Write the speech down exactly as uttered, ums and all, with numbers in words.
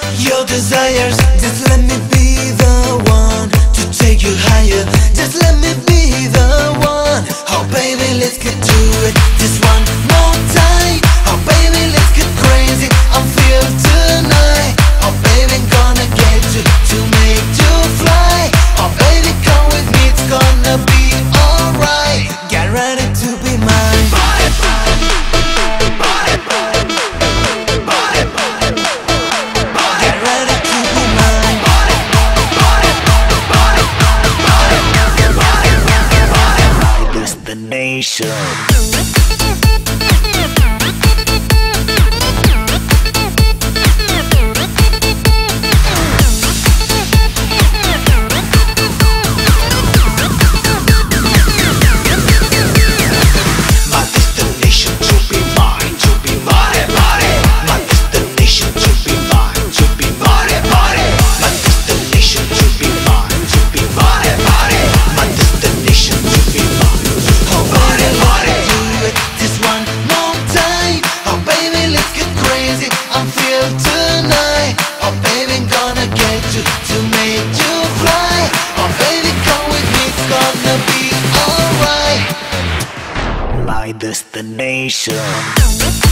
your desires. Just let me be the one to take you higher. Just let me be the one. Oh baby, let's get to it. Just one more time. Oh baby, let's get crazy. I'm feel tonight. Oh baby, gonna get you to make you fly. Oh baby, come with me, it's gonna be alright. Get ready to be mine. Body, body, body, body, body, body. Get ready to be mine. Body, body, body, body, body, body, body. My destination. I'm feel tonight. Oh baby, gonna get you to make you fly. Oh baby, come with me, it's gonna be alright. My destination.